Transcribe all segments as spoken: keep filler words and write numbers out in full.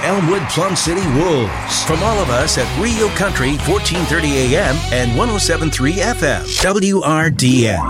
Elmwood Plum City Wolves. From all of us at Rio Country, fourteen thirty A M and one oh seven point three F M, W R D N.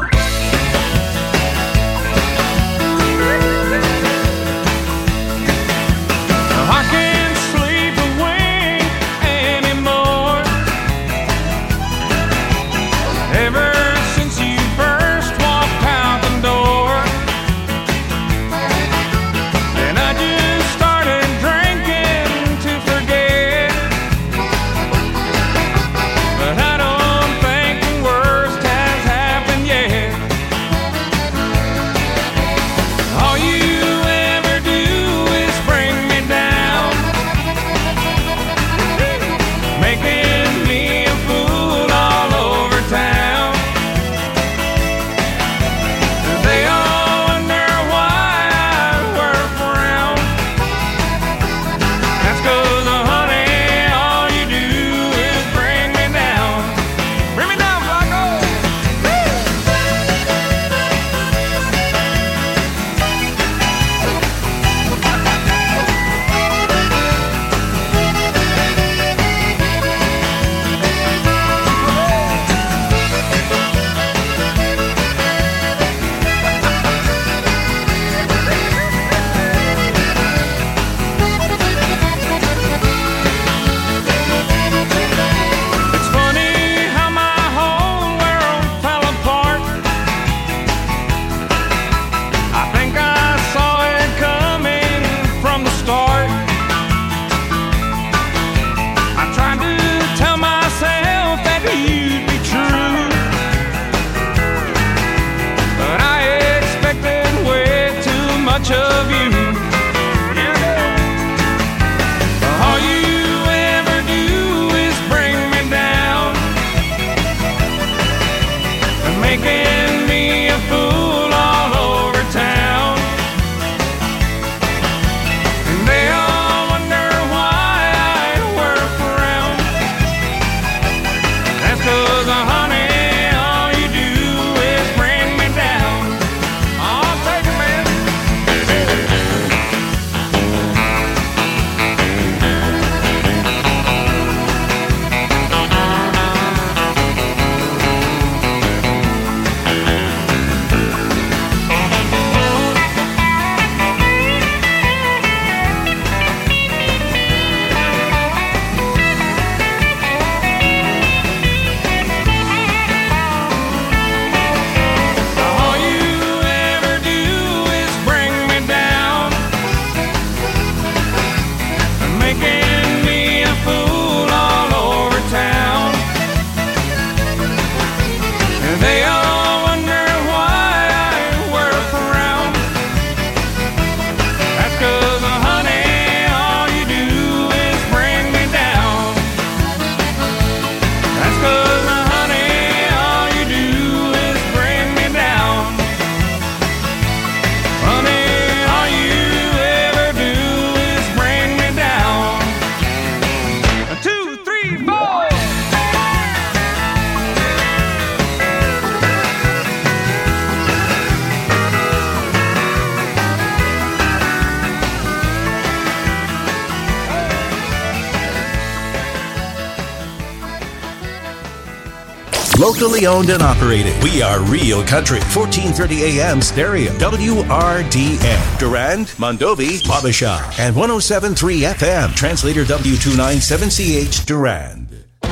Locally owned and operated. We are Rio Country, fourteen thirty A M stereo, W R D N. Durand, Mondovi, Wabasha, and one oh seven point three F M. Translator W two ninety-seven C H, Durand.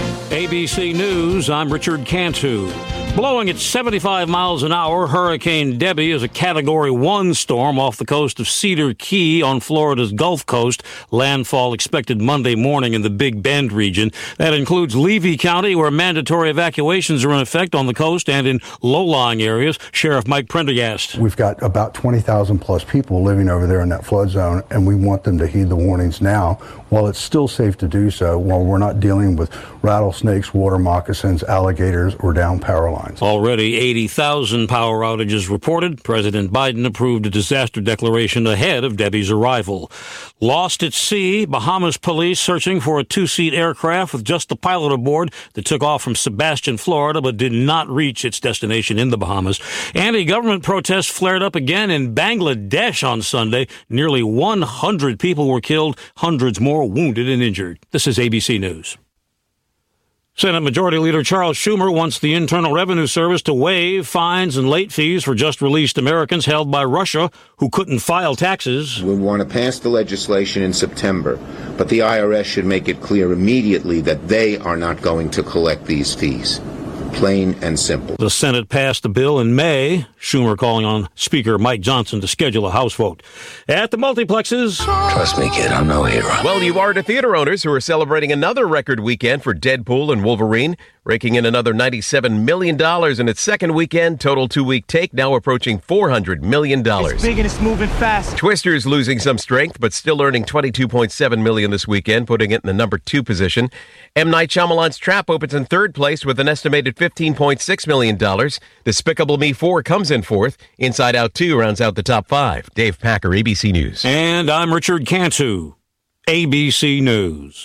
A B C News, I'm Richard Cantu. Blowing at seventy-five miles an hour, Hurricane Debbie is a Category one storm off the coast of Cedar Key on Florida's Gulf Coast. Landfall expected Monday morning in the Big Bend region. That includes Levy County, where mandatory evacuations are in effect on the coast and in low-lying areas. Sheriff Mike Prendergast. We've got about twenty thousand plus people living over there in that flood zone, and we want them to heed the warnings now while it's still safe to do so, while we're not dealing with rattlesnakes, water moccasins, alligators, or down power lines. lines. Already eighty thousand power outages reported. President Biden approved a disaster declaration ahead of Debbie's arrival. Lost at sea, Bahamas police searching for a two-seat aircraft with just the pilot aboard that took off from Sebastian, Florida, but did not reach its destination in the Bahamas. Anti-government protests flared up again in Bangladesh on Sunday. Nearly one hundred people were killed, hundreds more wounded and injured. This is A B C News. Senate Majority Leader Charles Schumer wants the Internal Revenue Service to waive fines and late fees for just released Americans held by Russia who couldn't file taxes. We want to pass the legislation in September, but the I R S should make it clear immediately that they are not going to collect these fees. Plain and simple. The Senate passed the bill in May. Schumer calling on Speaker Mike Johnson to schedule a House vote. At the multiplexes... Trust me, kid, I'm no hero. Well, you are to theater owners who are celebrating another record weekend for Deadpool and Wolverine, raking in another ninety-seven million dollars in its second weekend. Total two-week take now approaching four hundred million dollars. It's big and it's moving fast. Twister's losing some strength, but still earning twenty-two point seven million dollars this weekend, putting it in the number two position. M. Night Shyamalan's Trap opens in third place with an estimated fifteen point six million dollars. Despicable Me four comes in fourth. Inside Out two rounds out the top five. Dave Packer, A B C News. And I'm Richard Cantu, A B C News.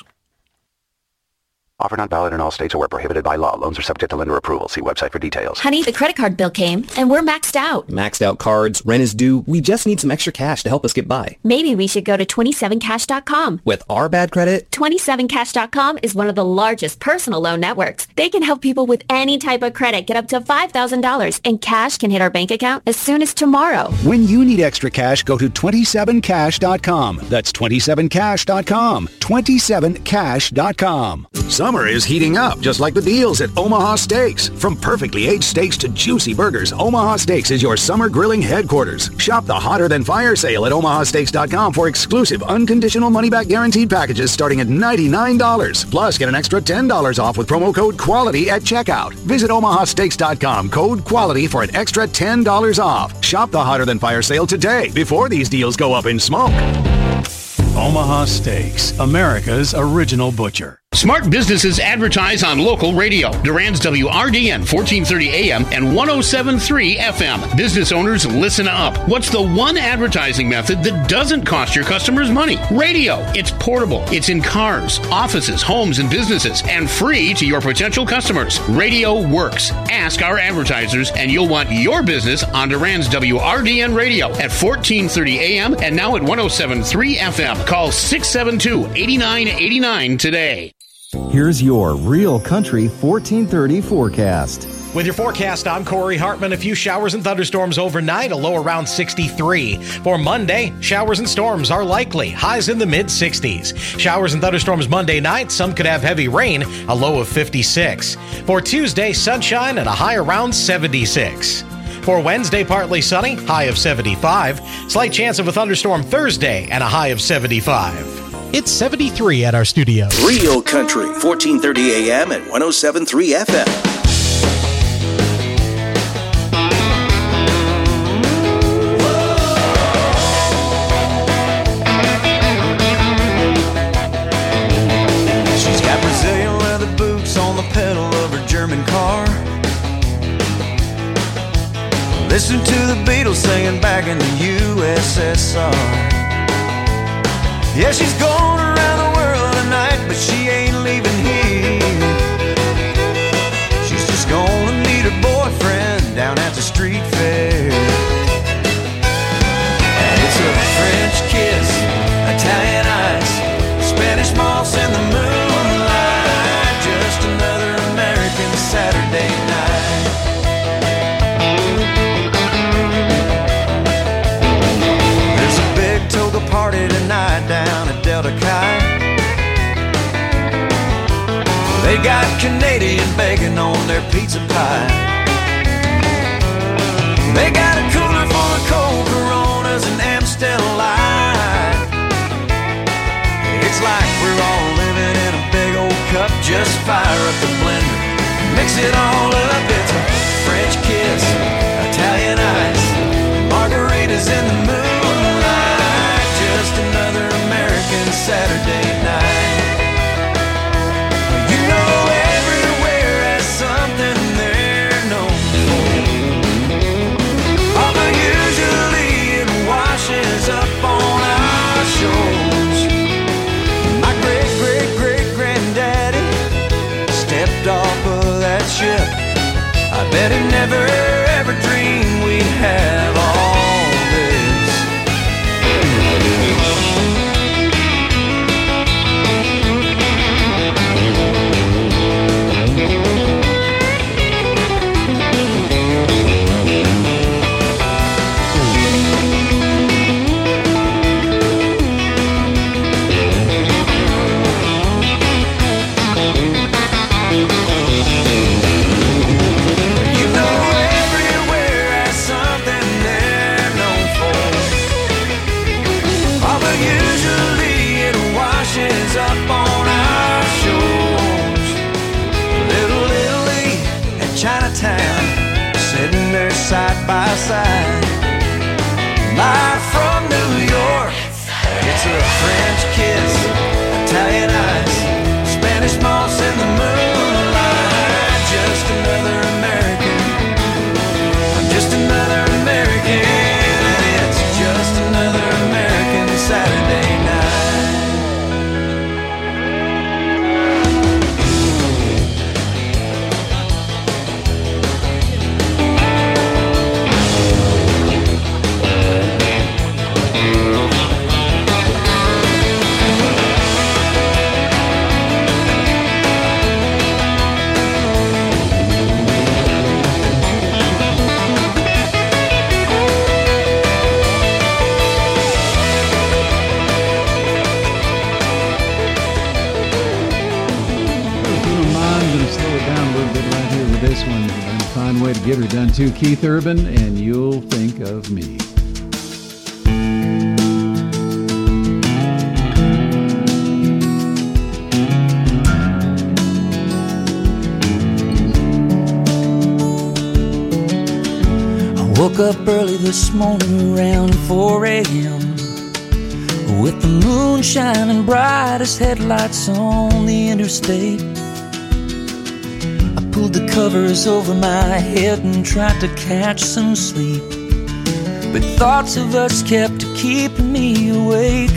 Offer not valid in all states or where prohibited by law. Loans are subject to lender approval. See website for details. Honey, the credit card bill came, and we're maxed out. Maxed out cards, rent is due. We just need some extra cash to help us get by. Maybe we should go to twenty-seven cash dot com. With our bad credit? twenty-seven cash dot com is one of the largest personal loan networks. They can help people with any type of credit get up to five thousand dollars, and cash can hit our bank account as soon as tomorrow. When you need extra cash, go to twenty-seven cash dot com. That's twenty-seven cash dot com. twenty-seven cash dot com. Summer is heating up, just like the deals at Omaha Steaks. From perfectly aged steaks to juicy burgers, Omaha Steaks is your summer grilling headquarters. Shop the Hotter Than Fire sale at omaha steaks dot com for exclusive, unconditional money-back guaranteed packages starting at ninety-nine dollars. Plus, get an extra ten dollars off with promo code QUALITY at checkout. Visit omaha steaks dot com, code QUALITY for an extra ten dollars off. Shop the Hotter Than Fire sale today, before these deals go up in smoke. Omaha Steaks, America's original butcher. Smart businesses advertise on local radio. Durand's W R D N fourteen thirty A M and one oh seven point three F M. Business owners, listen up. What's the one advertising method that doesn't cost your customers money? Radio. It's portable. It's in cars, offices, homes, and businesses, and free to your potential customers. Radio works. Ask our advertisers, and you'll want your business on Durand's W R D N radio at fourteen thirty A M and now at one oh seven point three F M. Call six seven two, eight nine eight nine today. Here's your Real Country fourteen thirty forecast. With your forecast, I'm Corey Hartman. A few showers and thunderstorms overnight, a low around sixty-three. For Monday, showers and storms are likely, highs in the mid-sixties. Showers and thunderstorms Monday night, some could have heavy rain, a low of fifty-six. For Tuesday, sunshine and a high around seventy-six. For Wednesday, partly sunny, high of seventy-five. Slight chance of a thunderstorm Thursday and a high of seventy-five. It's seventy-three at our studio. Real Country, fourteen thirty A M and one oh seven point three F M. She's got Brazilian leather boots on the pedal of her German car. Listen to the Beatles singing back in the U S S R. Yeah, she's going around the world tonight, but she ain't leaving here. She's just gonna meet her boyfriend down at the street fair. And it's a French kiss, Italian ice, Spanish moss in the moonlight, just another American Saturday night. There's a big toga party tonight down at Delta Chi. They got Canadian bacon on their pizza pie. They got a cooler full of cold Coronas and Amstel Light. It's like we're all living in a big old cup. Just fire up the blender, mix it all up. It's a French kiss, Italian ice, margaritas in the moonlight, just another American Saturday night. You know everywhere has something there no way to get her done too. Keith Urban, and You'll Think of Me. Woke up early this morning around four a.m. with the moon shining bright as headlights on the interstate. I pulled the covers over my head and tried to catch some sleep, but thoughts of us kept keeping me awake.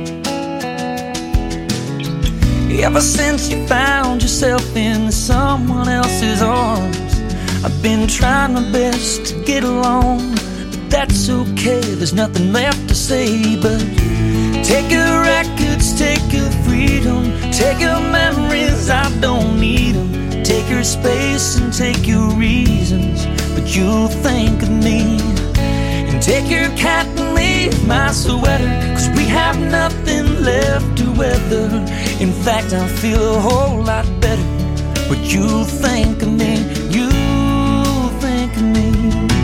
Ever since you found yourself in someone else's arms, I've been trying my best to get along, but that's okay, there's nothing left to say. But take your records, take your freedom, take your memories, I don't need them. Take your space and take your reasons, but you'll think of me. And take your cat and leave my sweater, cause we have nothing left to weather. In fact, I feel a whole lot better, but you'll think of me. You think of me.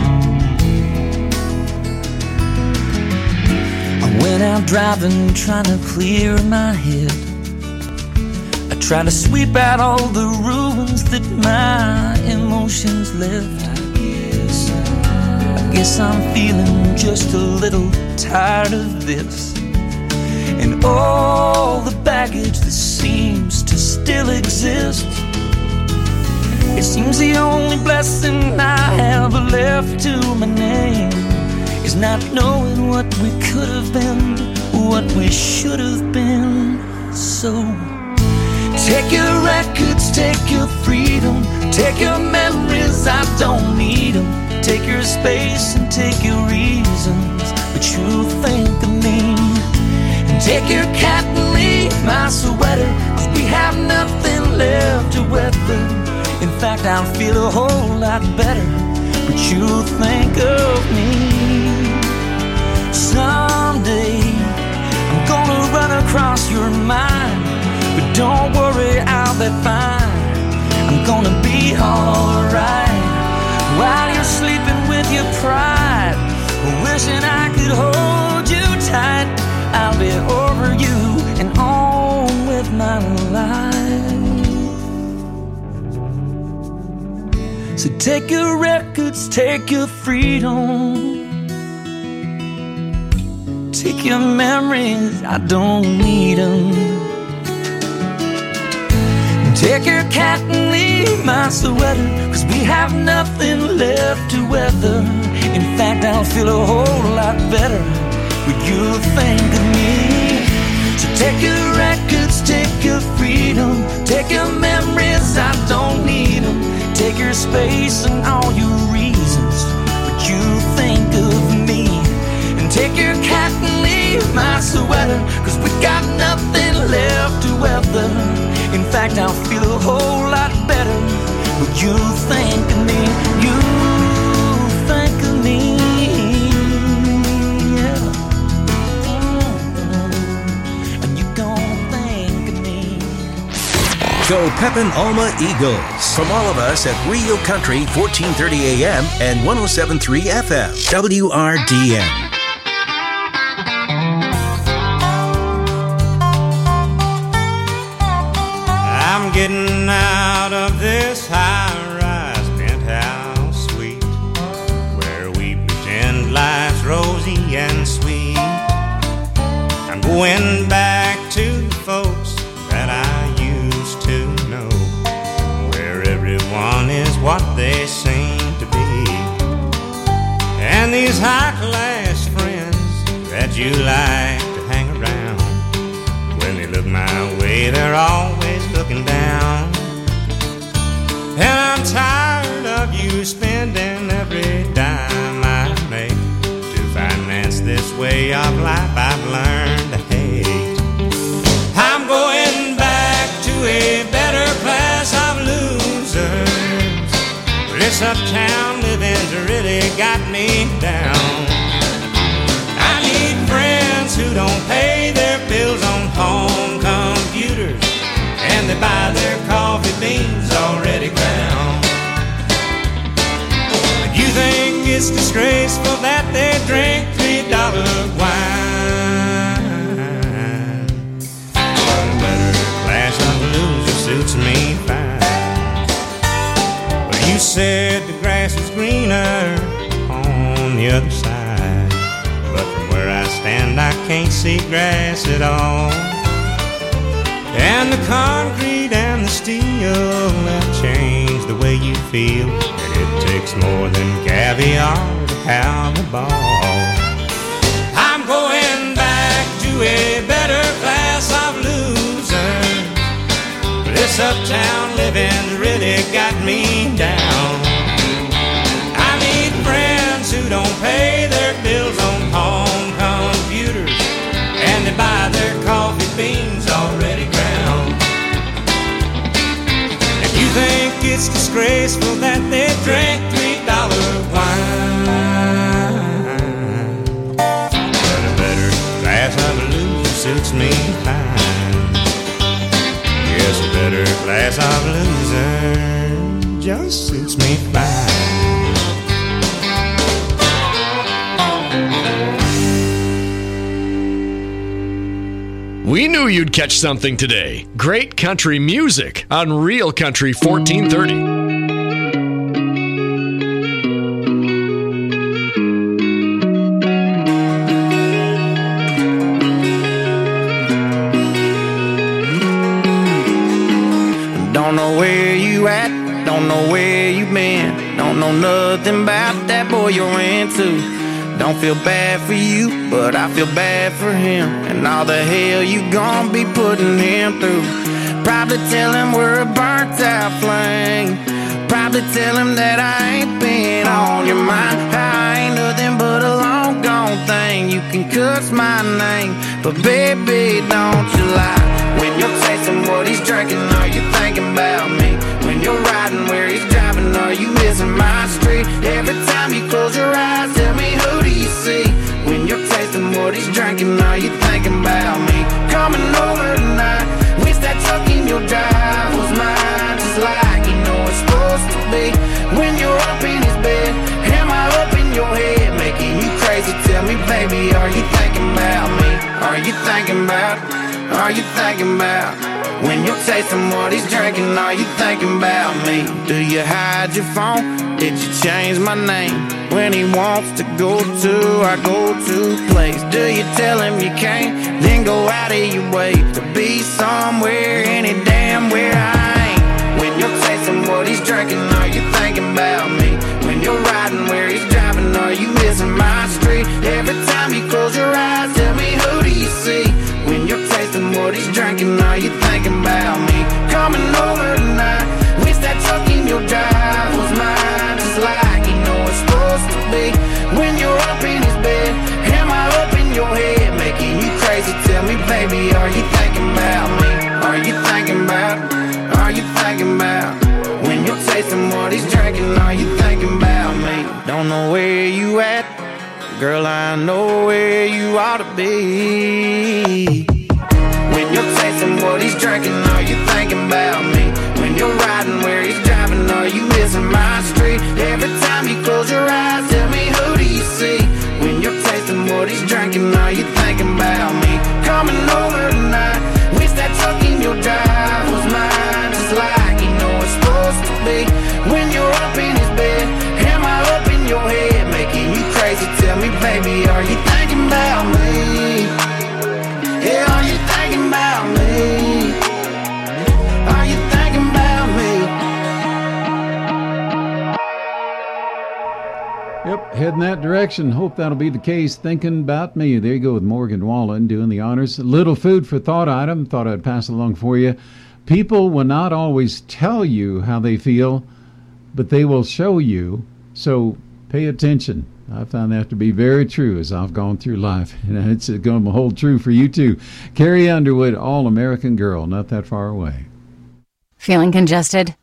I went out driving, trying to clear my head. I tried to sweep out all the ruins that my emotions left. I guess, I guess I'm feeling just a little tired of this, and all the baggage that seems to still exist. It seems the only blessing I have left to my name is not knowing what we could have been, what we should have been. So take your records, take your freedom, take your memories, I don't need them. Take your space and take your reasons, but you think of me. And take your cat and leave my sweater, cause we have nothing left to weather. In fact, I'll feel a whole lot better, but you'll think of me. Someday I'm gonna run across your mind, but don't worry, I'll be fine. I'm gonna be alright while you're sleeping with your pride, wishing I could hold you tight. I'll be over you and on with my life. So take your records, take your freedom, take your memories, I don't need them. Take your cat and leave my sweater, cause we have nothing left to weather. In fact, I'll feel a whole lot better when you think of me. So take your records, take your freedom, take your memories, I don't need them. Take your space and all your reasons, but you think of me. And take your cat and leave my sweater, cause we got nothing left to weather. In fact, I'll feel a whole lot better, but you think of me. You think of me, yeah. And you gonna think of me. Go Pepin Alma Eagles. From all of us at Rio Country, fourteen thirty A M and one oh seven point three F M, W R D N. I'm getting out of this high-rise penthouse suite where we pretend life's rosy and sweet. I'm going back to the folks that I used to know, where everyone is what they seem to be. And these high-class friends that you like to hang around, when they look my way, they're always looking down. And I'm tired of you spending every dime I make to finance this way of life I've learned to hate. I'm going back to a better class of losers. This uptown living's really got me down. I need friends who don't pay their bills on home computers, and they buy their coffee beans already ground. disgraceful that they drink three dollar wine. But a better class of loser suits me fine. Well, you said the grass was greener on the other side, but from where I stand I can't see grass at all. And the concrete and the steel have changed the way you feel, and it takes more than caviar to have a ball. I'm going back to a better class of losers. This uptown living's really got me down. I need friends who don't pay their bills on home computers, and they buy their coffee beans already ground. If you think it's disgraceful that they drink three dollar wine, but a better class of a loser suits me fine. Yes, a better class of loser just suits me fine. We knew you'd catch something today. Great country music on Real Country fourteen thirty. Don't know where you at, don't know where you been, don't know nothing about that boy you're into. Don't feel bad for you, but I feel bad for him, and all the hell you gon' be putting him through. Probably tell him we're a burnt out flame, probably tell him that I ain't been on your mind. I ain't nothing but a long gone thing. You can cuss my name, but baby, don't you lie. When you're tasting what he's drinking, are you thinking about me? When you're riding where he's driving, are you missing my street? Every time you close your eyes, tell me, who do you see? When you're tasting what he's drinking, are you thinking about me? Coming over tonight, wish that truck in your drive was mine, just like you know it's supposed to be. When you're up in his bed, am I up in your head, making you crazy? Tell me, baby, are you thinking about me? Are you thinking about, are you thinking about? When you're tasting what he's drinking, are you thinking about me? Do you hide your phone? Did you change my name? When he wants to go to our go-to place, do you tell him you can't, then go out of your way to be somewhere, any damn where I ain't? When you're tasting what he's drinking, are you thinking about me? When you're riding where he's driving, are you missing my street? Every time you close your eyes, tell me, who do you see? When you're tasting what he's drinking, are you thinking about me? Coming over tonight, wish that truck in your drive was mine, just like you know it's supposed to be. When you're up in his bed, am I up in your head, making you crazy? Tell me, baby, are you thinking about me? Are you thinking about, are you thinking about? When you're tasting what he's drinking, are you thinking about me? Don't know where you at, girl, I know where you ought to be. When you're tasting what he's drinking, are you thinking about me? When you're riding where he's driving, are you missing my street? Every time you close your eyes, tell me, who do you see? When you're tasting what he's drinking, are you thinking about me? Coming over tonight, wish that truck in your drive was mine, just like you know it's supposed to be. When you're up in his bed, am I up in your head, making you crazy? Tell me, baby, are you thinking about me? Yeah, are you thinking about me? Are you thinking about me? Yep, heading that direction. Hope that'll be the case. Thinking about me. There you go with Morgan Wallen doing the honors. A little food for thought item. Thought I'd pass along for you. People will not always tell you how they feel, but they will show you. So pay attention. I found that to be very true as I've gone through life, and it's going to hold true for you too. Carrie Underwood, All American Girl, not that far away. Feeling congested?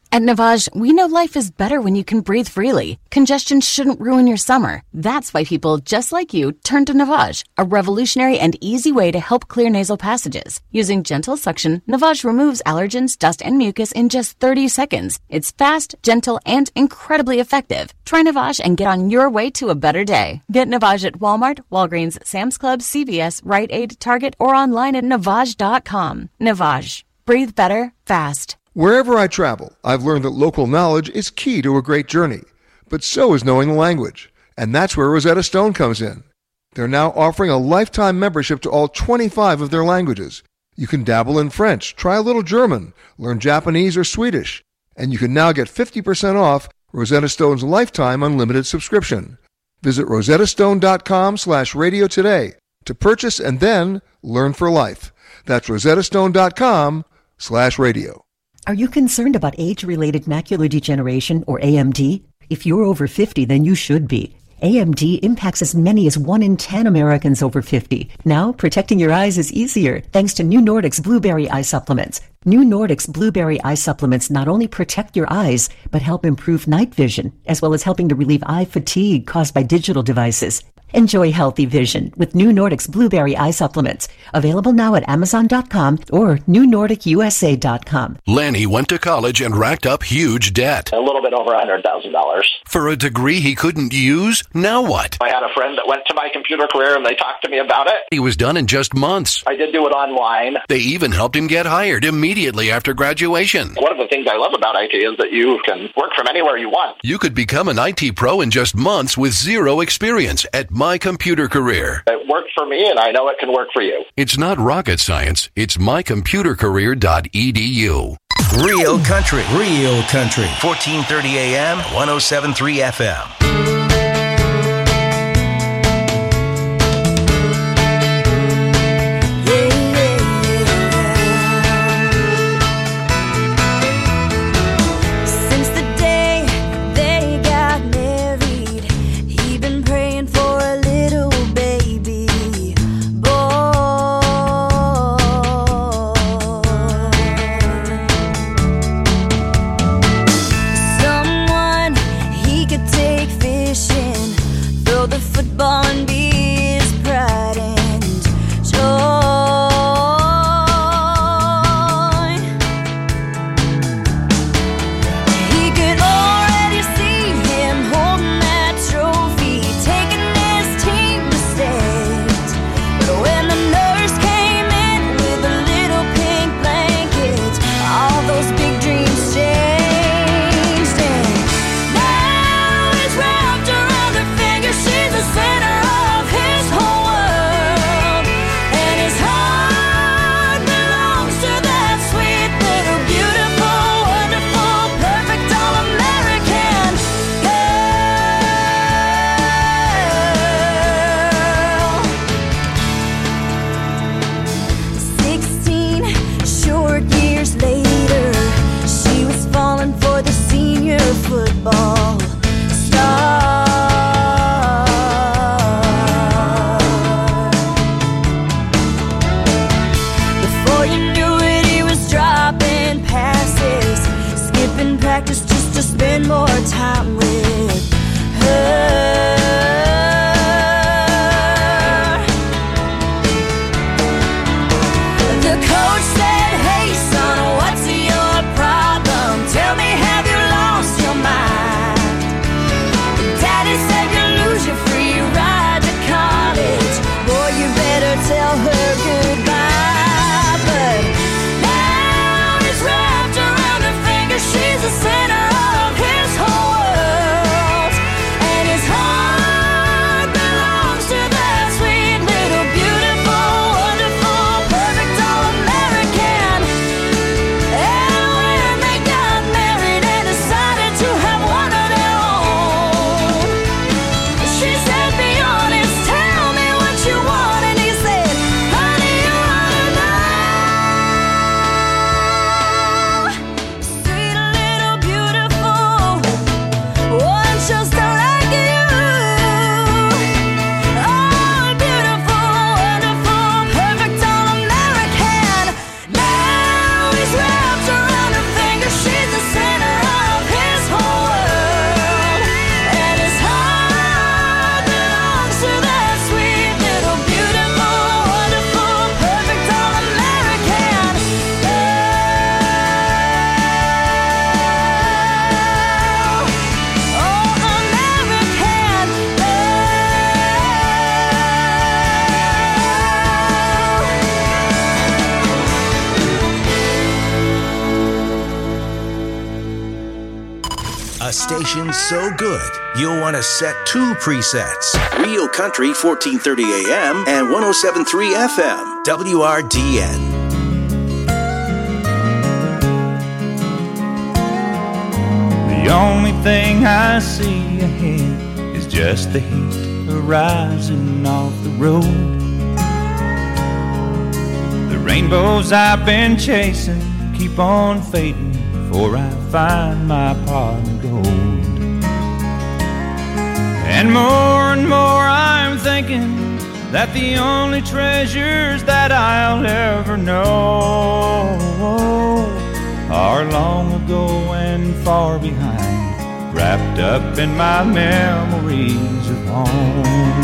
At Navage, we know life is better when you can breathe freely. Congestion shouldn't ruin your summer. That's why people just like you turn to Navage, a revolutionary and easy way to help clear nasal passages. Using gentle suction, Navage removes allergens, dust, and mucus in just thirty seconds. It's fast, gentle, and incredibly effective. Try Navage and get on your way to a better day. Get Navage at Walmart, Walgreens, Sam's Club, C V S, Rite Aid, Target, or online at Navage dot com. Navage. Breathe better, fast. Wherever I travel, I've learned that local knowledge is key to a great journey, but so is knowing the language. And that's where Rosetta Stone comes in. They're now offering a lifetime membership to all twenty-five of their languages. You can dabble in French, try a little German, learn Japanese or Swedish, and you can now get fifty percent off Rosetta Stone's lifetime unlimited subscription. Visit rosettastone.com slash radio today to purchase and then learn for life. That's rosettastone.com slash radio. Are you concerned about age-related macular degeneration, or A M D? If you're over fifty, then you should be. A M D impacts as many as one in ten Americans over fifty. Now, protecting your eyes is easier thanks to New Nordic's Blueberry Eye Supplements. New Nordic's Blueberry Eye Supplements not only protect your eyes, but help improve night vision, as well as helping to relieve eye fatigue caused by digital devices. Enjoy healthy vision with New Nordic's Blueberry Eye Supplements. Available now at amazon dot com or new nordic u s a dot com. Lanny went to college and racked up huge debt. A little bit over one hundred thousand dollars. For a degree he couldn't use? Now what? I had a friend that went to My Computer Career and they talked to me about it. He was done in just months. I did do it online. They even helped him get hired immediately after graduation. One of the things I love about I T is that you can work from anywhere you want. You could become an I T pro in just months with zero experience at My Computer Career. It worked for me, and I know it can work for you. It's not rocket science. It's my computer career dot e d u. Real country, real country. fourteen thirty A M, one oh seven point three F M. Take A station so good, you'll want to set two presets. Real Country fourteen thirty A M and one oh seven point three F M, W R D N. The only thing I see ahead is just the heat arising off the road. The rainbows I've been chasing keep on fading before I find my pot of gold. And more and more I'm thinking that the only treasures that I'll ever know are long ago and far behind, wrapped up in my memories of home.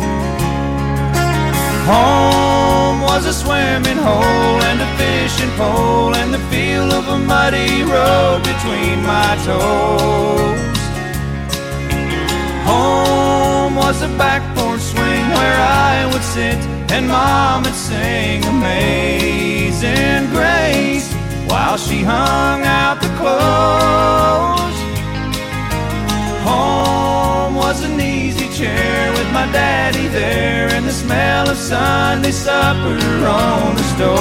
Home was a swimming hole and a fishing pole and the feel of a muddy road between my toes. Home was a back porch swing where I would sit and Mom would sing Amazing Grace while she hung out the clothes. Home was an easy chair with my daddy there and the smell of Sunday supper on the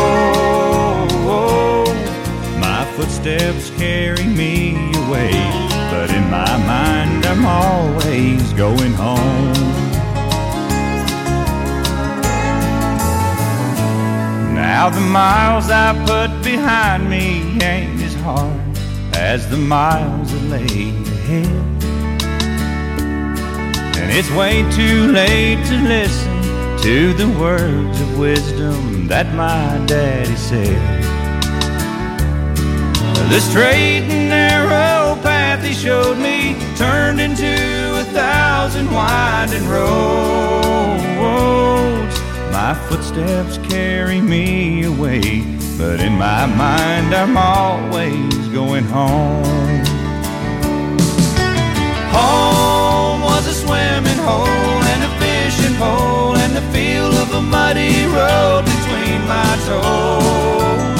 stove. My footsteps carry me away, but in my mind I'm always going home. Now the miles I put behind me ain't as hard as the miles that lay ahead. And it's way too late to listen to the words of wisdom that my daddy said. The straight and narrow path he showed me turned into a thousand winding roads. My footsteps carry me away, but in my mind I'm always going home. Home was a swimming hole and a fishing pole and the feel of a muddy road between my toes.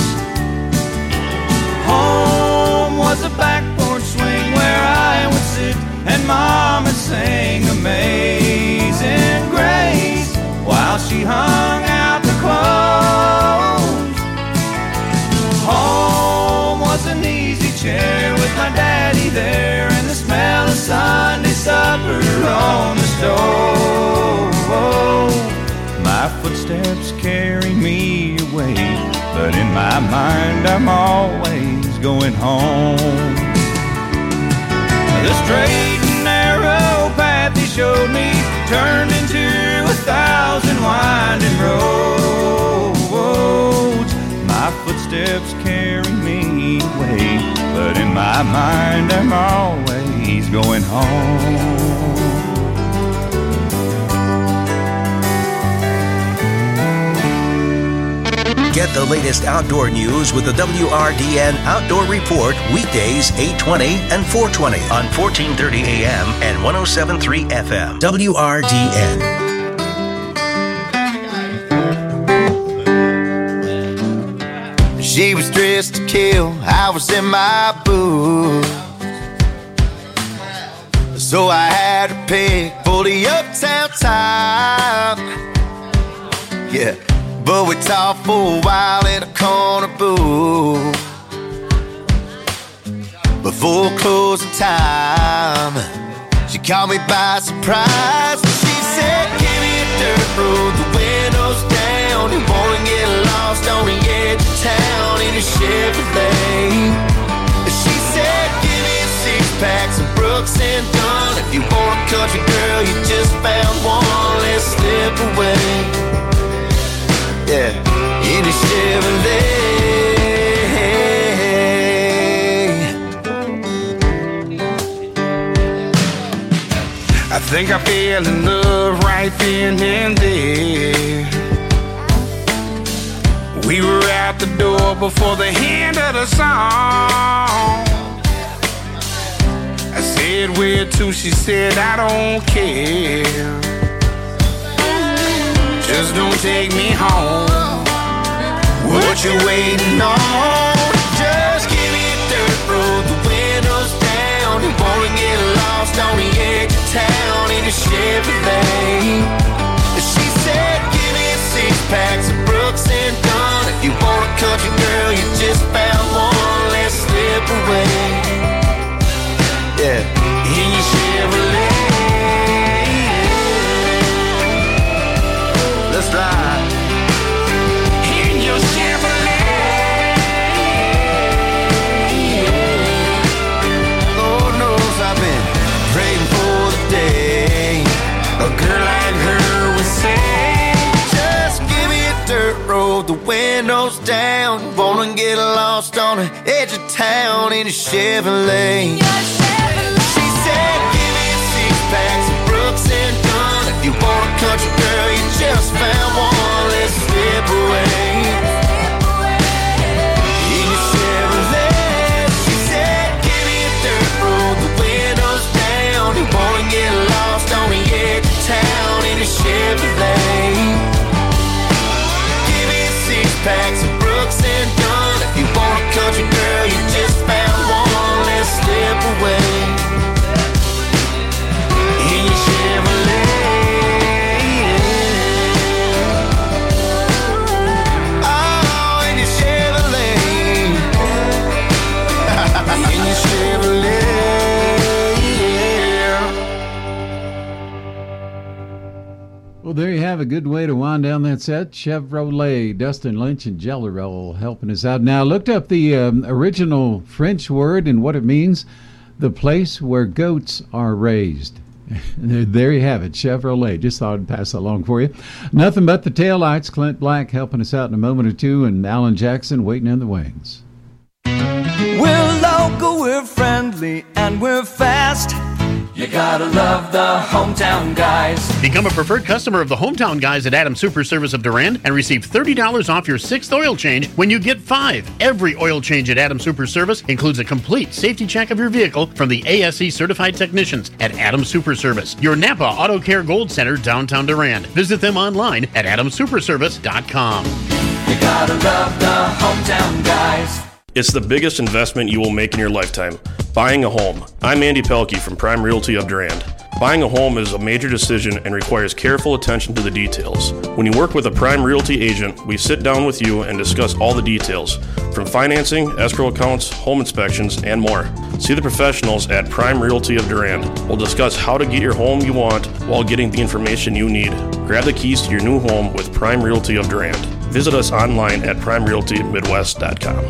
Home was a back porch swing where I would sit and Mom would sing Amazing Grace while she hung out the clothes. Home was an easy chair with my daddy there and the smell of Sunday supper on the stove. My footsteps carry me away, but in my mind I'm always going home. The straight and narrow path he showed me turned into a thousand winding roads. My footsteps carry me away, but in my mind I'm always going home. Get the latest outdoor news with the W R D N Outdoor Report weekdays eight twenty and four twenty on fourteen thirty A M and one oh seven point three F M. W R D N. She was dressed to kill, I was in my boots, so I had to pick for the uptown time. Yeah, but we talked for a while in a corner booth before closing time. She caught me by surprise. She said, give me a dirt road, the windows down. You wanna get lost on the edge of town in a Chevrolet. She said, give me a six-pack, some Brooks and Dunn. If you want a country girl, you just found one. Let's slip away. Yeah, in a Chevrolet. I think I fell in love right then and there. We were out the door before the end of the song. I said, where to? She said, I don't care. Just don't take me home. What you waiting on? Just give me a dirt road, the windows down. You wanna get lost on the edge of town in a Chevrolet. She said, give me a six-pack, some Brooks and Dunn. If you want a country girl, you just found one. Let's slip away in your Chevrolet. She said, give me a dirt road, the windows down. You wanna get lost on the edge of town in a Chevrolet. Packs of Brooks and Dunn. If you want a country girl, you just found one. Let's slip away in your Chevrolet. Oh, in your Chevrolet. In your Chevrolet. Well, there you have a good way to wind down that set. Chevrolet, Dustin Lynch and Jelly Roll helping us out. Now, I looked up the um, original French word and what it means. The place where goats are raised. There you have it, Chevrolet. Just thought I'd pass that along for you. Nothing but the taillights. Clint Black helping us out in a moment or two, and Alan Jackson waiting in the wings. We're local, we're friendly, and we're fast. You gotta love the Hometown Guys. Become a preferred customer of the Hometown Guys at Adams Super Service of Durand and receive thirty dollars off your sixth oil change when you get five. Every oil change at Adams Super Service includes a complete safety check of your vehicle from the A S E certified technicians at Adams Super Service, your Napa Auto Care Gold Center, downtown Durand. Visit them online at adams super service dot com. You gotta love the Hometown Guys. It's the biggest investment you will make in your lifetime, buying a home. I'm Andy Pelkey from Prime Realty of Durand. Buying a home is a major decision and requires careful attention to the details. When you work with a Prime Realty agent, we sit down with you and discuss all the details, from financing, escrow accounts, home inspections, and more. See the professionals at Prime Realty of Durand. We'll discuss how to get your home you want while getting the information you need. Grab the keys to your new home with Prime Realty of Durand. Visit us online at prime realty midwest dot com.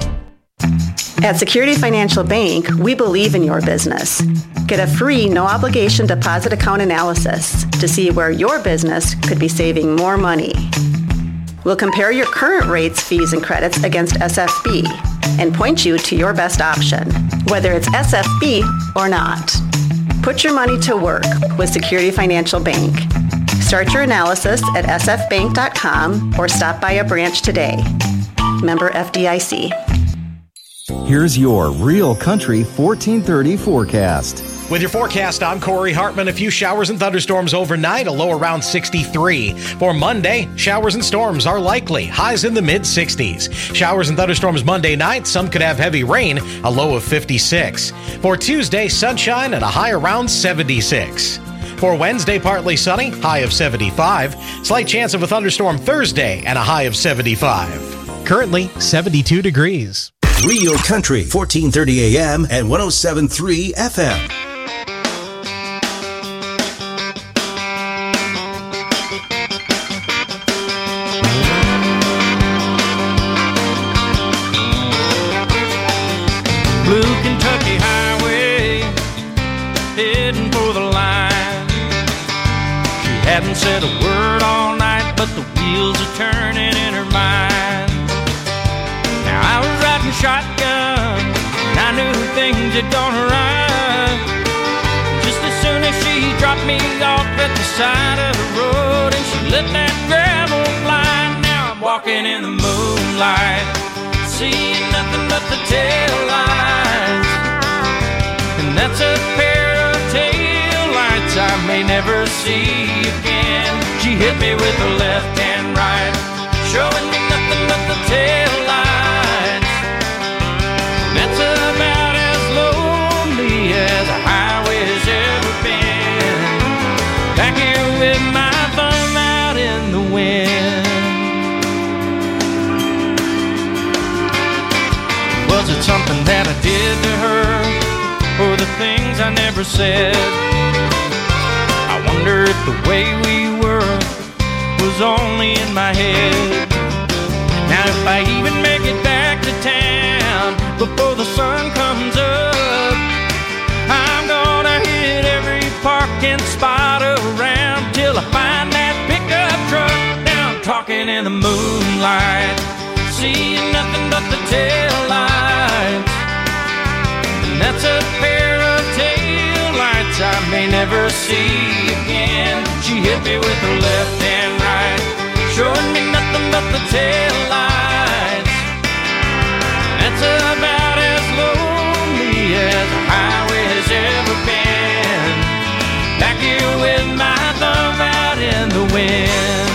At Security Financial Bank, we believe in your business. Get a free, no-obligation deposit account analysis to see where your business could be saving more money. We'll compare your current rates, fees, and credits against S F B and point you to your best option, whether it's S F B or not. Put your money to work with Security Financial Bank. Start your analysis at s f bank dot com or stop by a branch today. Member F D I C. Here's your Real Country fourteen thirty forecast. With your forecast, I'm Corey Hartman. A few showers and thunderstorms overnight, a low around sixty-three. For Monday, showers and storms are likely, highs in the mid sixties. Showers and thunderstorms Monday night, some could have heavy rain, a low of fifty-six. For Tuesday, sunshine and a high around seventy-six. For Wednesday, partly sunny, high of seventy-five. Slight chance of a thunderstorm Thursday and a high of seventy-five. Currently, seventy-two degrees. Real Country, fourteen thirty A M and one oh seven point three F M. Blue Kentucky Highway, heading for the line. She hadn't said a word all night, but the wheels are turning in her mind. Now I was riding shotgun, and I knew things had gone right. Just as soon as she dropped me off at the side of the road, and she let that gravel fly. Now I'm walking in the moonlight, seeing nothing but the tail lights. And that's a pair of tail lights I may never see again. She hit me with her left and right, showing me nothing but the tail lights. That's about as lonely as a highway's ever been. Back here with my thumb out in the wind. Was it something that I did to her, or the things I never said? I wonder if the way we were was only in my head. Now if I even make it back to town before the sun comes up, I'm gonna hit every parking spot around till I find that pickup truck. Now I'm talking in the moonlight, seeing nothing but the tail light. ever see again. She hit me with her left and right, showing me nothing but the tail lights. That's about as lonely as a highway has ever been. Back here with my thumb out in the wind.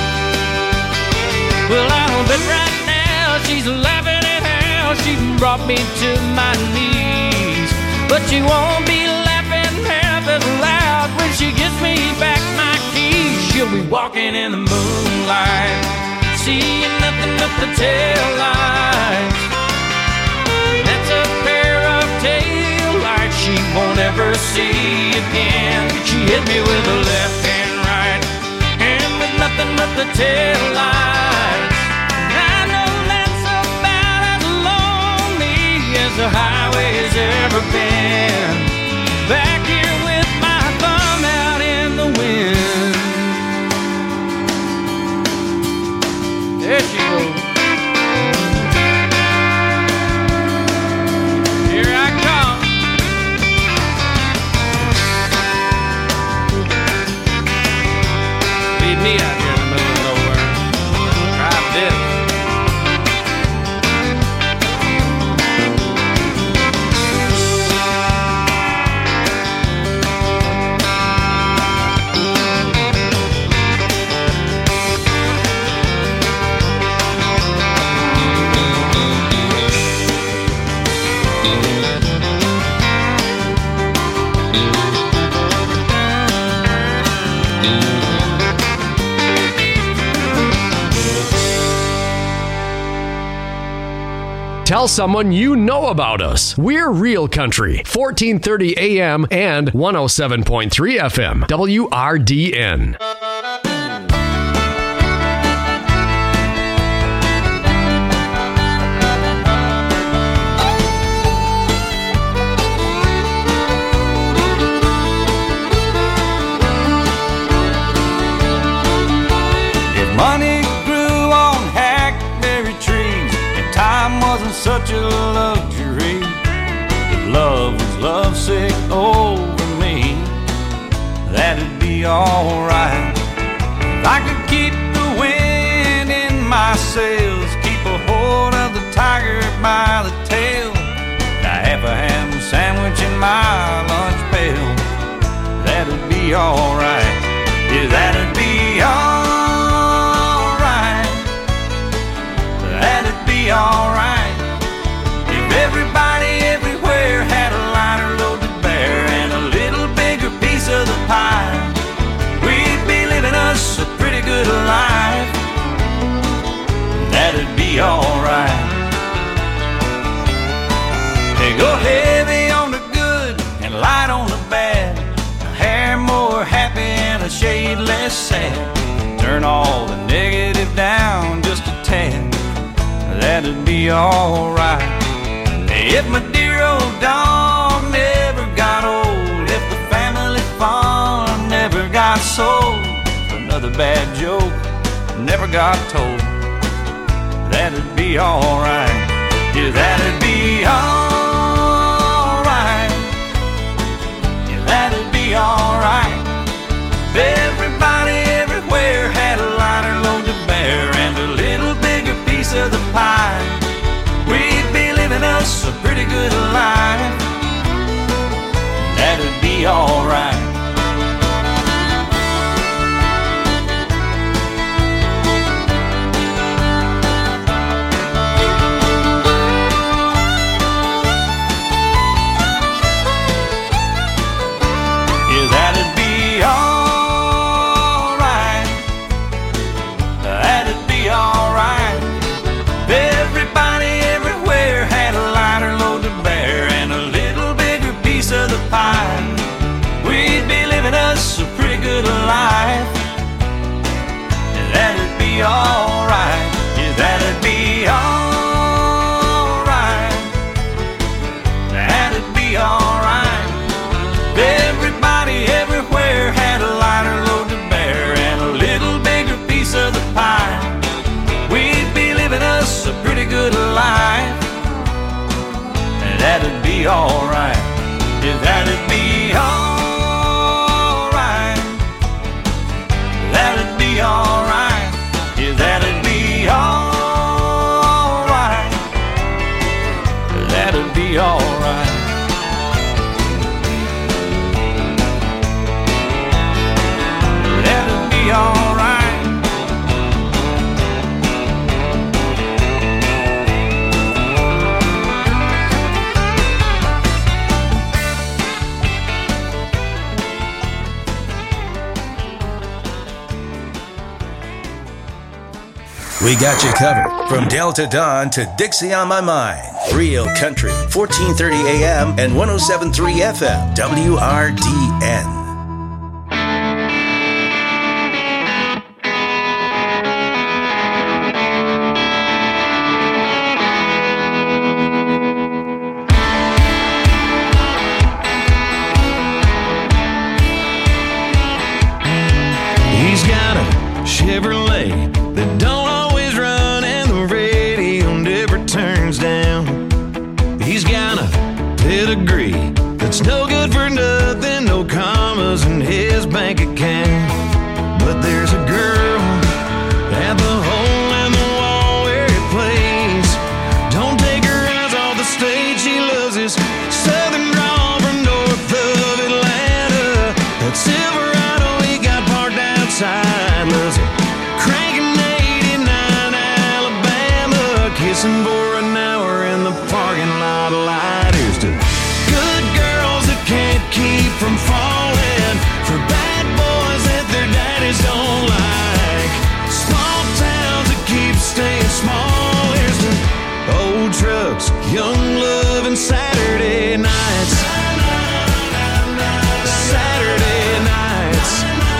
Well, I'll bet right now she's laughing at how she brought me to my knees. But she won't be laughing half as loud when she gives me back my keys. She'll be walking in the moonlight, seeing nothing but the tail lights. That's a pair of tail lights she won't ever see again. She hit me with a left and right, and with nothing but the tail lights. I know that's about as lonely as the highway has ever been. Back here with my thumb out in the wind. There she goes. Here I come. Leave me out here in the middle of nowhere. Drive this. Tell someone you know about us. We're Real Country, fourteen thirty A M and one oh seven point three F M, W R D N. If money grew on hackberry trees and time wasn't such a luxury, if love was lovesick over me, that'd be alright. If I could keep the wind in my sails, keep a hold of the tiger by the tail, and a half a ham sandwich in my lunch pail, that'd be alright. Yeah, that'd be alright. That'd be alright. If everybody everywhere had a liner loaded bare and a little bigger piece of the pie, we'd be living us a pretty good life. That'd be alright. Hey, go heavy on the good and light on the bad, a hair more happy and a shade less sad. Turn all the negative down just a tad. That'd be alright. If my dear old dog never got old, if the family farm never got sold, another bad joke never got told, that'd be alright. Yeah, that'd be alright. Yeah, that'd be alright. Everybody everywhere had a liner load to bear and a little bigger piece of the pie, we'd be living us a pretty good life. That'd be alright. Yeah, that'd be alright. That'd be alright. Everybody everywhere had a lighter load to bear and a little bigger piece of the pie, we'd be living us a pretty good life. And that'd be alright. Yeah, that'd be alright. That'd be alright. Everybody everywhere had a lighter load to bear and a little bigger piece of the pie, we'd be living us a pretty good life. And that'd be alright. Yeah, that'd be alright. be alright. That'll be alright. We got you covered from Delta Dawn to Dixie on My Mind. Real Country, fourteen thirty A M and one oh seven point three F M, W R D N. He's got a Chevrolet that don't always run and the radio never turns down. He's got a pedigree that's no good for nothing, no commas in his bank account. But there's a girl at the hole in the wall where he plays. Don't take her eyes off the stage, she loves his southern drawl from north of Atlanta. That Silverado he got parked outside, loves it cranking eighty-nine Alabama, kissing for an hour in the parking lot light. Here's to good girls that can't keep from falling for bad boys that their daddies don't like. Small towns that keep staying small. Here's to old trucks, young love, and Saturday nights. Saturday nights.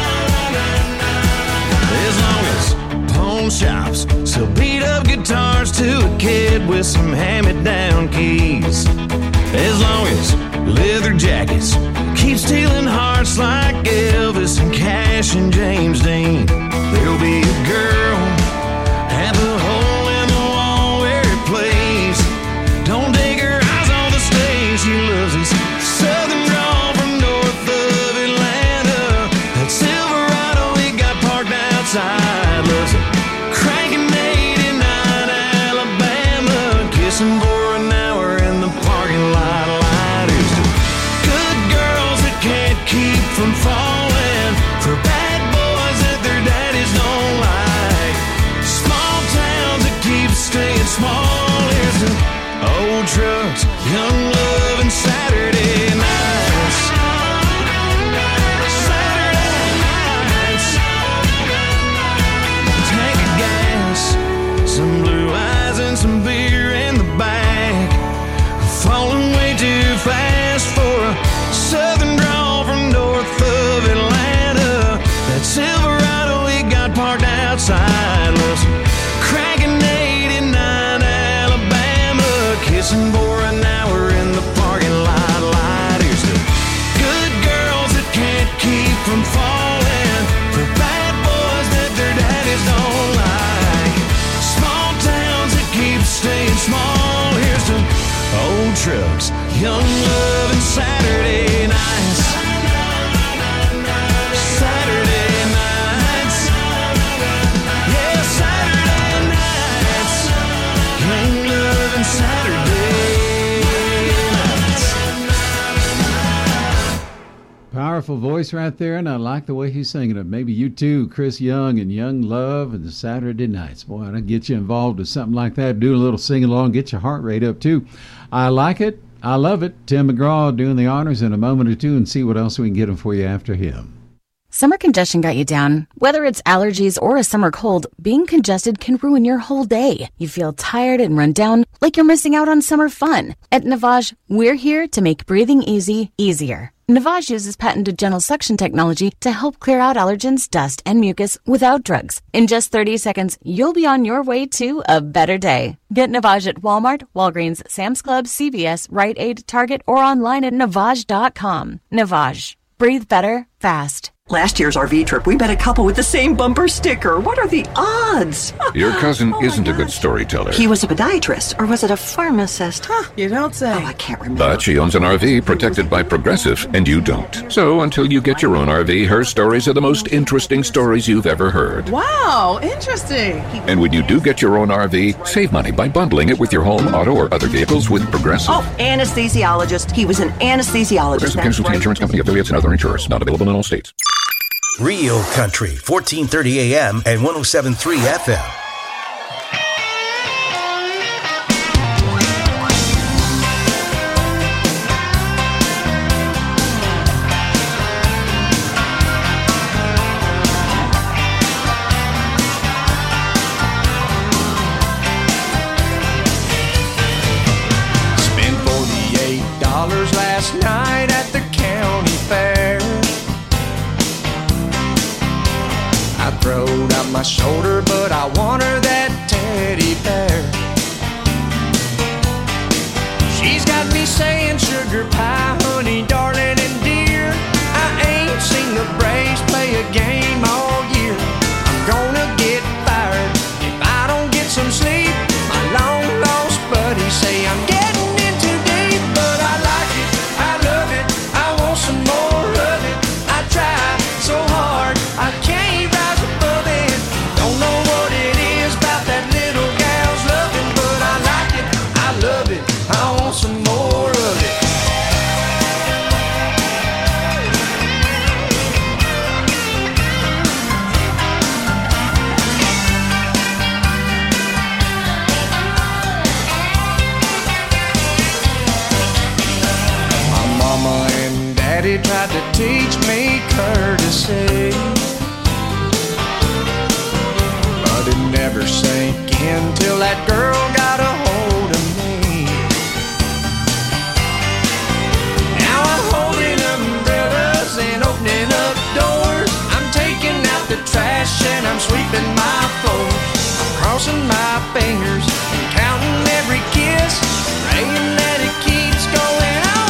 As long as pawn shops sell beat up guitars to a kid with some hand-me-down keys. As long as leather jackets keep stealing hearts like Elvis and Cash and James Dean, there'll be a girl at the hole in the wall where it plays. Don't take her eyes on the stage, she loves his southern drawl from north of Atlanta. That Silverado he got parked outside, loves it cranking eighty-nine Alabama, kissing for an hour in the parking lot light. Here's to good girls that can't keep from falling for bad boys that their daddies don't like. Small towns that keep staying small. Here's to old trucks, young love, and Saturday nights. Saturday nights. Tank of gas, some blue eyes and some beer in the back. Falling way too fast for a southern drawl from north of Atlanta. That Silverado he got parked outside, loves cranking eighty-nine Alabama, kissing for an hour in the parking lot light. Here's to good girls that can't keep from falling for bad boys that their daddies don't like. Small towns that keep staying small. Here's to old trucks, young love, and Saturday nights. Saturday nights. Yeah, Saturday nights. Young love and Saturday nights. Powerful voice right there, and I like the way he's singing it. Maybe you too, Chris Young and Young Love and the Saturday Nights. Boy, I'd get you involved with something like that. Do a little sing-along, get your heart rate up too. I like it. I love it. Tim McGraw doing the honors in a moment or two, and see what else we can get him for you after him. Summer congestion got you down. Whether it's allergies or a summer cold, being congested can ruin your whole day. You feel tired and run down, like you're missing out on summer fun. At Navage, we're here to make breathing easy, easier. Navage uses patented gentle suction technology to help clear out allergens, dust, and mucus without drugs. In just thirty seconds, you'll be on your way to a better day. Get Navage at Walmart, Walgreens, Sam's Club, C V S, Rite Aid, Target, or online at Navage dot com. Navage. Breathe better, fast. Last year's R V trip, we met a couple with the same bumper sticker. What are the odds? Your cousin oh isn't a good storyteller. He was a podiatrist, or was it a pharmacist? Huh, you don't say. Oh, I can't remember. But she owns an R V protected by Progressive, and you don't. So until you get your own R V, her stories are the most interesting stories you've ever heard. Wow, interesting. And when you do get your own R V, save money by bundling it with your home, auto, or other vehicles with Progressive. Oh, anesthesiologist. He was an anesthesiologist. Progressive Casualty right. Insurance Company, affiliates, and other insurers. Not available in all states. Rio Country, fourteen thirty A M and one oh seven point three F M. Spent forty-eight dollars last night at the county fair. I throwed out my shoulder, but I want her that teddy bear. She's got me saying sugar pie, honey, darling, and dear. I ain't seen the Braves play a game all year. I'm gonna get fired if I don't get some sleep. My long lost buddies say I'm getting in too deep, but I like it, I love it, I want some more of it. I try so hard, I can't. Daddy tried to teach me courtesy, but it never sank in till that girl got a hold of me. Now I'm holding umbrellas and opening up doors. I'm taking out the trash and I'm sweeping my floors. I'm crossing my fingers and counting every kiss, praying that it keeps going.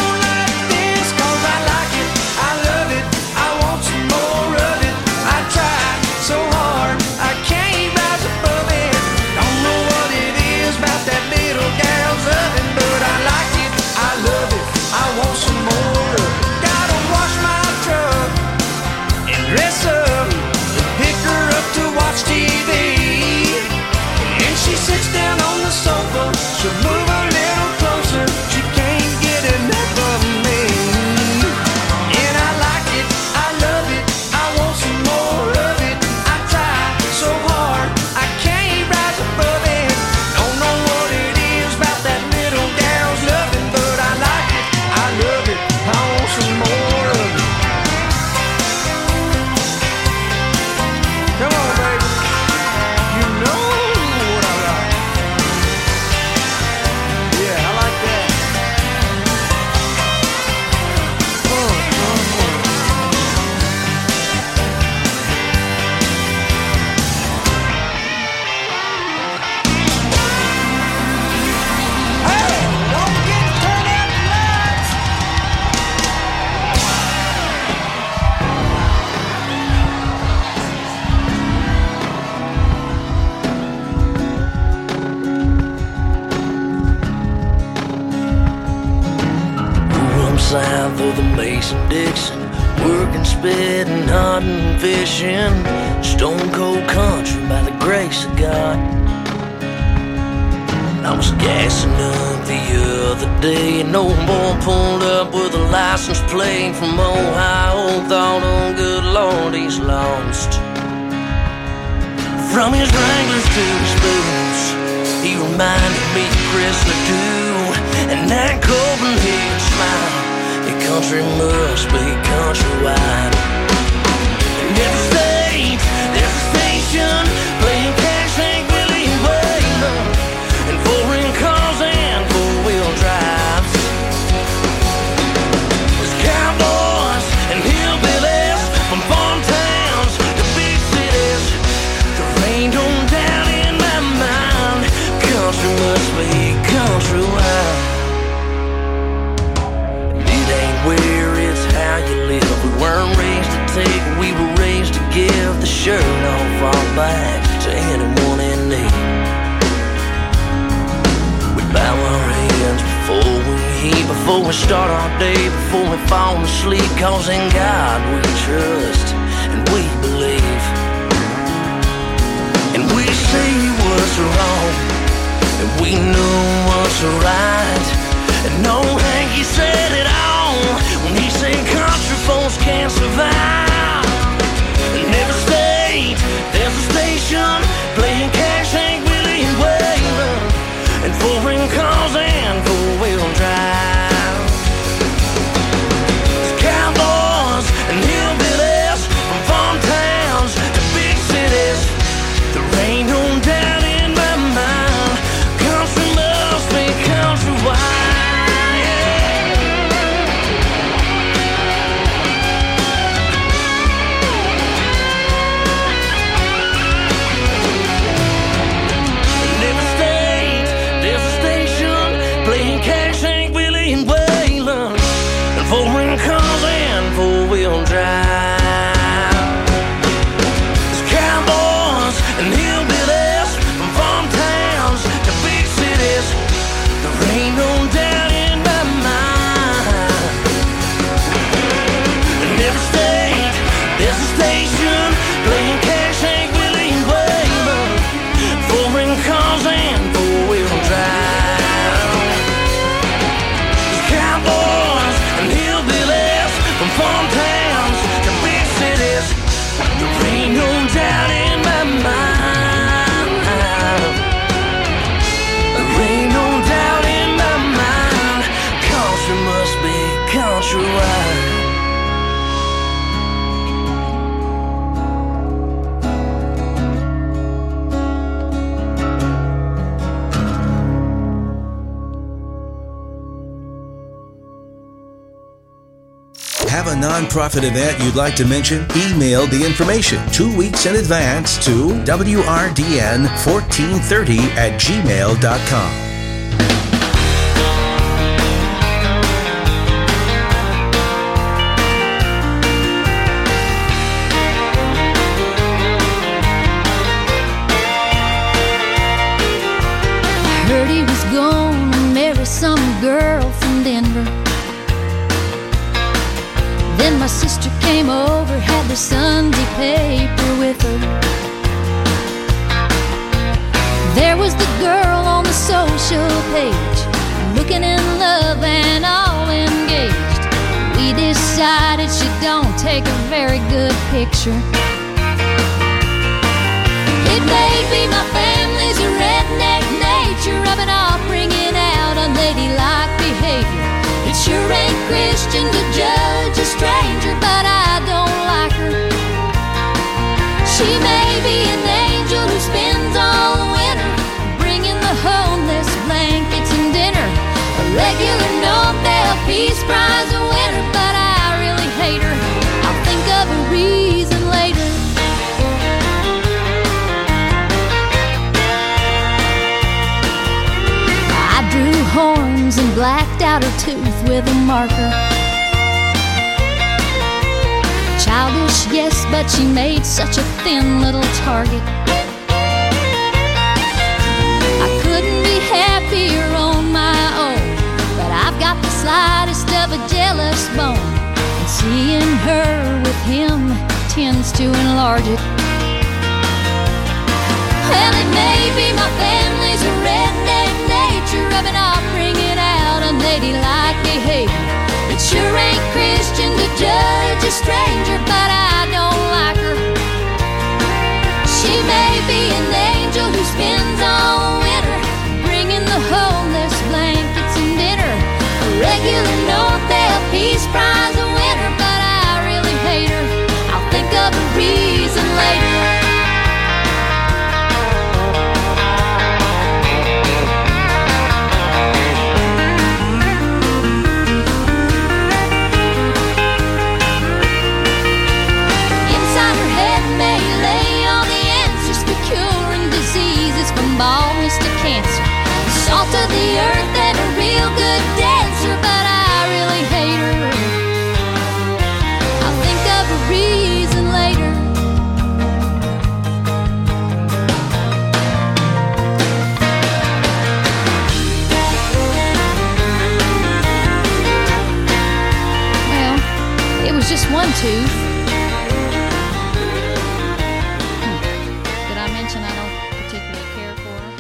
South of the Mason-Dixon, working, spitting, hunting, fishing, stone cold country by the grace of God. I was gassing up the other day, and old boy pulled up with a license plate from Ohio. Thought, oh good Lord, he's lost. From his Wranglers to his boots, he reminded me of Chrysler too, and that Copenhagen smile. Your country must be countrywide. And every state, there's a station playing cash Hank Willie Waylon, and foreign cars and four-wheel drives. There's cowboys and hillbillies from farm towns to big cities. The rain don't doubt in my mind. Country must be countrywide. Where it's how you live. We weren't raised shirt off our back to anyone in need. We bow our heads before we eat, before we start our day, before we fall asleep, cause in God we trust and we believe. And we see what's wrong, and we know what's right. And no Hanky said it all when he said country folks can't survive. In every state there's a station playing Cash, Hank Willie and Waylon, and foreign cars and four-wheel drive. It's cowboys and hillbillies from farm towns to big cities. There ain't no doubt in my mind, country must be countrywide. Foreign cars and four-wheel drive. There's cowboys and hillbillies from farm towns to big cities. There ain't no doubt in my mind. In every state there's a station playing Cash, Hank Willie and Waylon. Foreign cars and four-wheel drive. Farm towns to big cities, there ain't no doubt in my mind. There ain't no doubt in my mind. Country must be countrywide. Have a nonprofit event you'd like to mention? Email the information two weeks in advance to W R D N fourteen thirty at gmail dot com. I heard he was gonna marry some girl from Denver. Then my sister came over, had the Sunday paper with her. There was the girl on the social page, looking in love and all engaged. We decided she don't take a very good picture. It may be my family's a redneck nature, rubbing off, bringing out unladylike behavior. It sure ain't Christian to judge a stranger, but I don't like her. She may be an angel who spends all the winter bringing the homeless blankets and dinner. A regular Nobel Peace Prize winner, but I really hate her. I'll think of a reason later. I drew horns and blacked out her tooth with a marker. Childish, yes, but she made such a thin little target. I couldn't be happier on my own, but I've got the slightest of a jealous bone, and seeing her with him tends to enlarge it. Well, it may be my family's a redneck nature, rubbing off, bringing out unladylike behavior. It sure ain't Christian to judge a stranger, but I don't like her. She may be an angel who spends all winter bringing the homeless blankets and dinner. A regular Nobel Peace Prize winner, but I really hate her. I'll think of a reason later. Baldness to cancer, salt of the earth and a real good dancer, but I really hate her. just one tooth. Hmm. Did I mention I don't particularly care for her?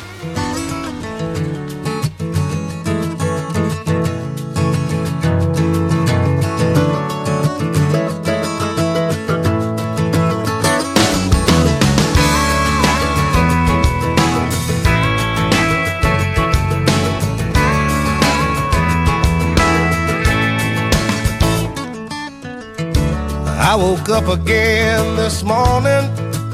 I woke up again this morning,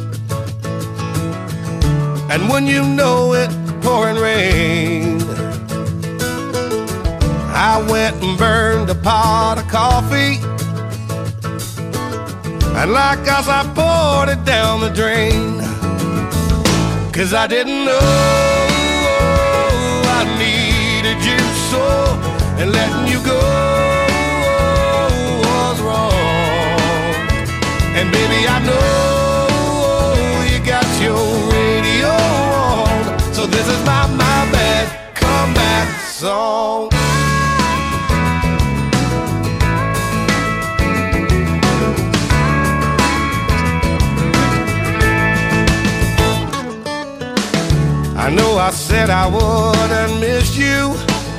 and when you know it, pouring rain. I went and burned a pot of coffee, and like us I poured it down the drain. Cause I didn't know I needed you so, and letting you go was wrong. And baby, I know you got your radio on, so this is my, my bad comeback song. I know I said I wouldn't miss you,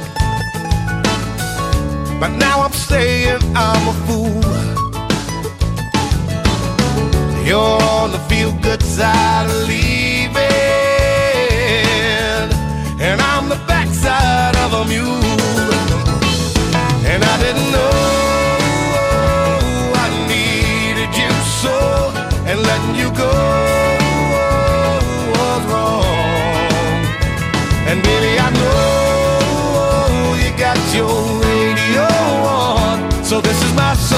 but now I'm saying I'm a fool. You're on the feel-good side of leaving, and I'm the backside of a mule. And I didn't know I needed you so, and letting you go was wrong. And baby, I know you got your radio on, so this is my